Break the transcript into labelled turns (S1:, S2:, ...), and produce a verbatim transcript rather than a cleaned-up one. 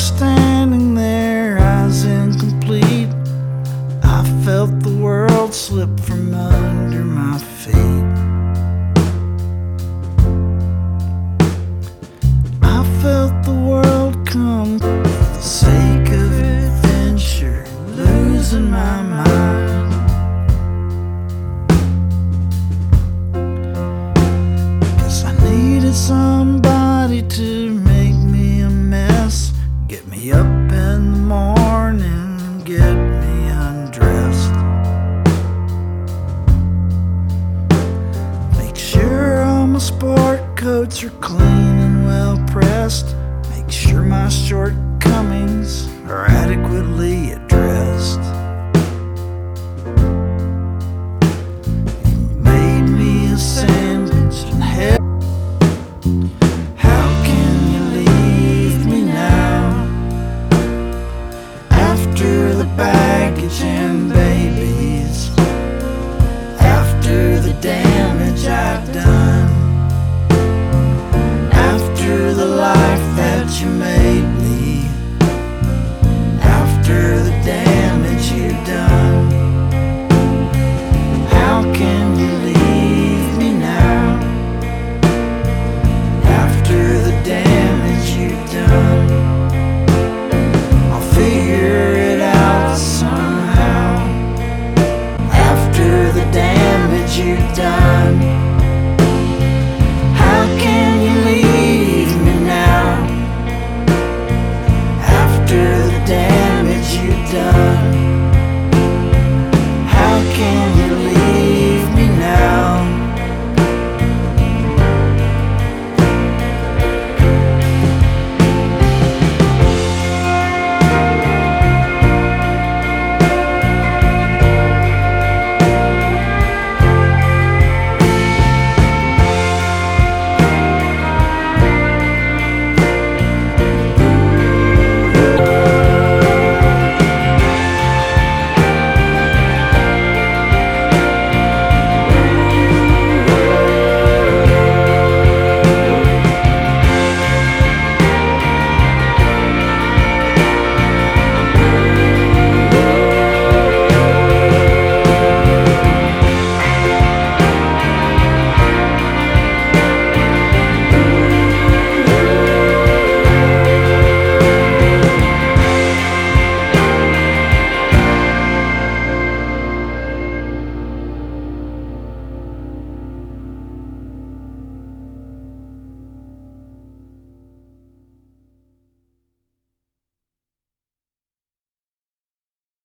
S1: standing there, eyes incomplete. I felt the world slip from under my feet. I felt the world come for the sake of adventure, losing my mind. Guess I needed somebody to make me a mess, get me up in the morning, get me undressed, make sure all my sport coats are clean,